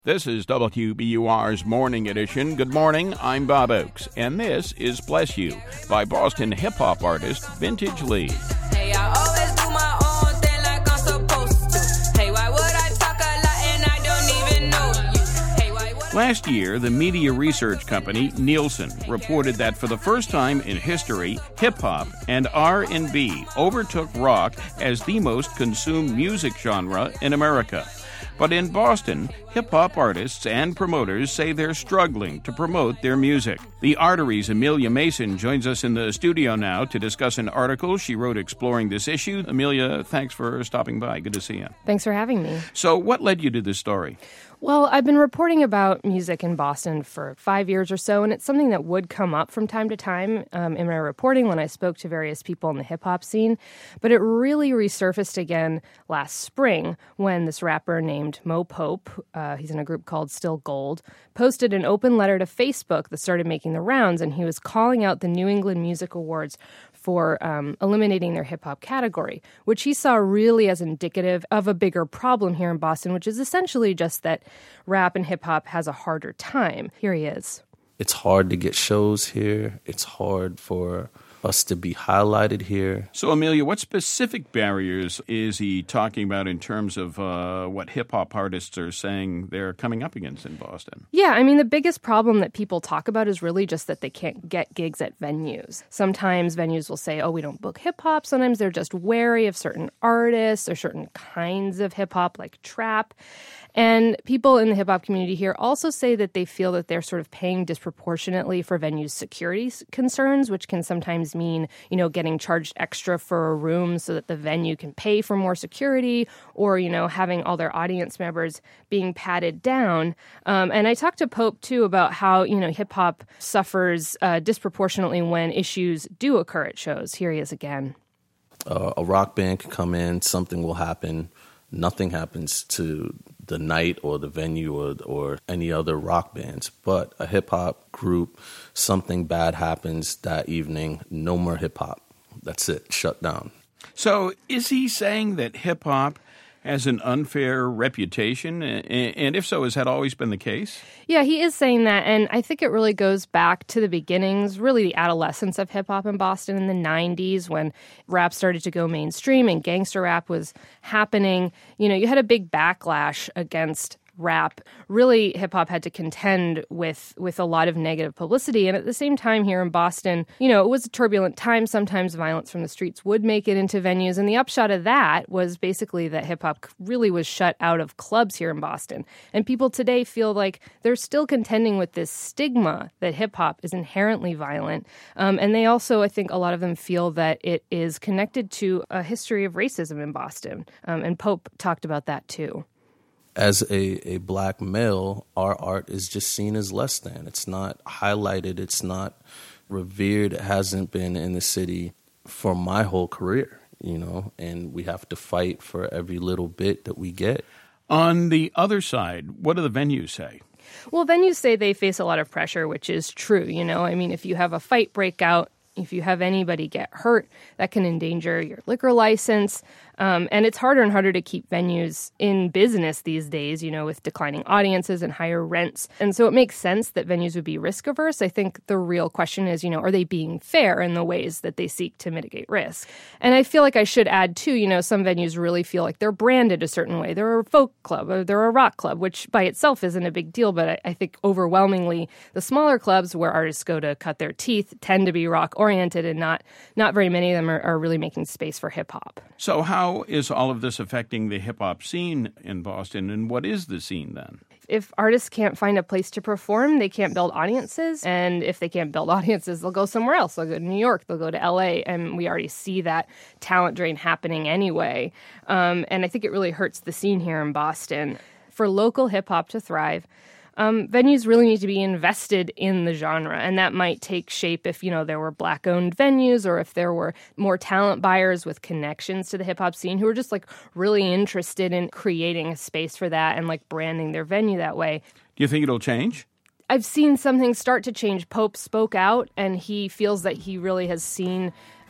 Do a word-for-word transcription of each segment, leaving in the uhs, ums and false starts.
This is W B U R's Morning Edition. Good morning, I'm Bob Oakes, and this is Bless You by Boston hip-hop artist Vintage Lee. Hey, I always do my own thing like I'm supposed to. Hey, why would I talk a lot and I don't even know you? Hey, why would Last year, the media research company Nielsen reported that for the first time in history, hip-hop and R and B overtook rock as the most consumed music genre in America. But in Boston, hip-hop artists and promoters say they're struggling to promote their music. The Artery's Amelia Mason joins us in the studio now to discuss an article she wrote exploring this issue. Amelia, thanks for stopping by. Good to see you. Thanks for having me. So what led you to this story? Well, I've been reporting about music in Boston for five years or so, and it's something that would come up from time to time um, in my reporting when I spoke to various people in the hip-hop scene. But it really resurfaced again last spring when this rapper named Mo Pope, uh, he's in a group called Still Gold, posted an open letter to Facebook that started making the rounds, and he was calling out the New England Music Awards for um, eliminating their hip-hop category, which he saw really as indicative of a bigger problem here in Boston, which is essentially just that rap and hip-hop has a harder time. Here he is. It's hard to get shows here. It's hard for us to be highlighted here. So, Amelia, what specific barriers is he talking about in terms of uh, what hip-hop artists are saying they're coming up against in Boston? Yeah, I mean, the biggest problem that people talk about is really just that they can't get gigs at venues. Sometimes venues will say, oh, we don't book hip-hop. Sometimes they're just wary of certain artists or certain kinds of hip-hop, like trap. And people in the hip-hop community here also say that they feel that they're sort of paying disproportionately for venues' security concerns, which can sometimes mean, you know, getting charged extra for a room so that the venue can pay for more security, or, you know, having all their audience members being patted down. Um, and I talked to Pope, too, about how, you know, hip-hop suffers uh, disproportionately when issues do occur at shows. Here he is again. Uh, a rock band can come in, something will happen. Nothing happens to the night or the venue or, or any other rock bands. But a hip-hop group, something bad happens that evening, no more hip-hop. That's it, shut down. So is he saying that hip-hop has an unfair reputation? And if so, has that always been the case? Yeah, he is saying that, and I think it really goes back to the beginnings, really the adolescence of hip-hop in Boston in the nineties when rap started to go mainstream and gangster rap was happening. You know, you had a big backlash against rap. Really, hip-hop had to contend with with a lot of negative publicity. And at the same time here in Boston, you know, it was a turbulent time. Sometimes violence from the streets would make it into venues. And the upshot of that was basically that hip-hop really was shut out of clubs here in Boston. And people today feel like they're still contending with this stigma that hip-hop is inherently violent. Um, and they also, I think a lot of them feel that it is connected to a history of racism in Boston. Um, and Pope talked about that too. As a, a black male, our art is just seen as less than. It's not highlighted. It's not revered. It hasn't been in the city for my whole career, you know, and we have to fight for every little bit that we get. On the other side, what do the venues say? Well, venues say they face a lot of pressure, which is true. You know, I mean, if you have a fight break out, if you have anybody get hurt, that can endanger your liquor license. Um, and it's harder and harder to keep venues in business these days, you know, with declining audiences and higher rents. And so it makes sense that venues would be risk averse. I think the real question is, you know, are they being fair in the ways that they seek to mitigate risk? And I feel like I should add, too, you know, some venues really feel like they're branded a certain way. They're a folk club or they're a rock club, which by itself isn't a big deal. But I, I think overwhelmingly the smaller clubs where artists go to cut their teeth tend to be rock oriented, and not not very many of them are, are really making space for hip hop. So how is all of this affecting the hip-hop scene in Boston, and what is the scene then? If artists can't find a place to perform, they can't build audiences. And if they can't build audiences, they'll go somewhere else. They'll go to New York. They'll go to L A. And we already see that talent drain happening anyway. Um, and I think it really hurts the scene here in Boston. For local hip-hop to thrive, Um, venues really need to be invested in the genre, and that might take shape if, you know, there were Black-owned venues or if there were more talent buyers with connections to the hip-hop scene who were just, like, really interested in creating a space for that and, like, branding their venue that way. Do you think it'll change? I've seen some things start to change. Pope spoke out, and he feels that he really has seen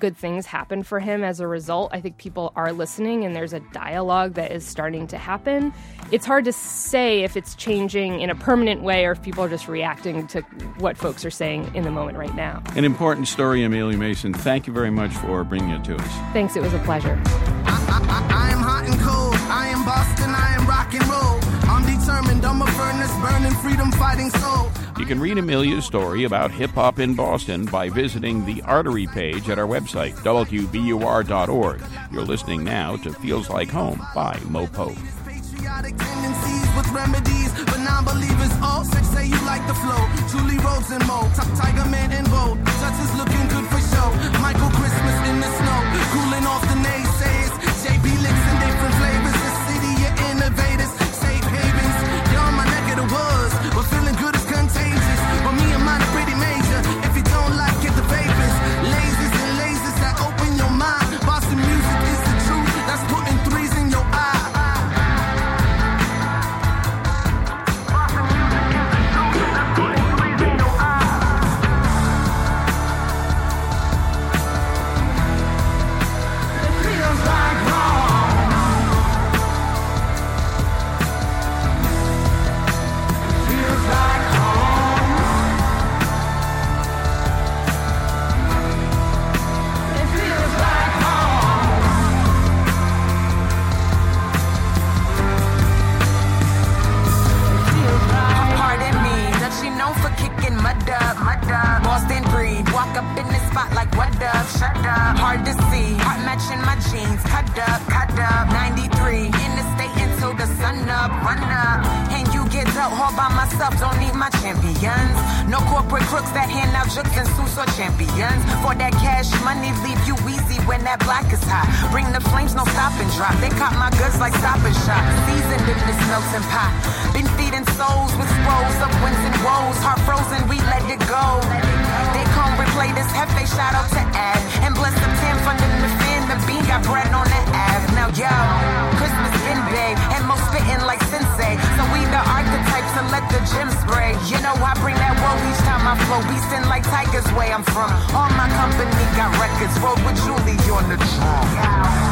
good things happen for him as a result. I think people are listening and there's a dialogue that is starting to happen. It's hard to say if it's changing in a permanent way or if people are just reacting to what folks are saying in the moment right now. An important story, Amelia Mason. Thank you very much for bringing it to us. Thanks. It was a pleasure. I, I, I am hot and cold. I am Boston. I am rock and roll. I'm determined. I'm a furnace burning, freedom fighting soul. You can read Amelia's story about hip-hop in Boston by visiting the Artery page at our website, W B U R dot org. You're listening now to Feels Like Home by Mo Pope. Patriotic tendencies with remedies, but non-believers all say you like the flow. Julie Rhodes and Mo, Tiger Man and Bo. Touch is looking good for show. Michael Christmas in the snow, cooling off the naysayers. J B licks in different flavors. The city of innovators, safe havens. You're on my neck of the woods, but feeling good is contagious. But me and mine are pretty major. If you don't like it, the vapors, lasers and lasers that open your mind. Boston music is the truth. That's putting threes in your eye. Boston breed, walk up in the spot like what up, shut up, hard to see, heart matching my jeans, cut up, cut up, ninety-three, in the state until the sun up, run up, and you get dealt all by myself, don't need my champions, no corporate crooks that hand out jokes and suits or champions, for that cash money leave you easy when that black is hot, bring the flames, no stop and drop, they caught my goods like stop and shop, seasoned in this melting pot, been feeding souls with scrolls of wins and woes, heart frozen, we let it go. They come replay this hefe, shout out to Ad. And bless the Tim funding the fin, the bean got bread on the Ave. Now yo, Christmas been big, and most spitting like sensei. So we the archetypes and let the gym spray. You know I bring that woe each time I flow, beastin' like Tiger's way I'm from. All my company got records, rolled with Julie on the drum.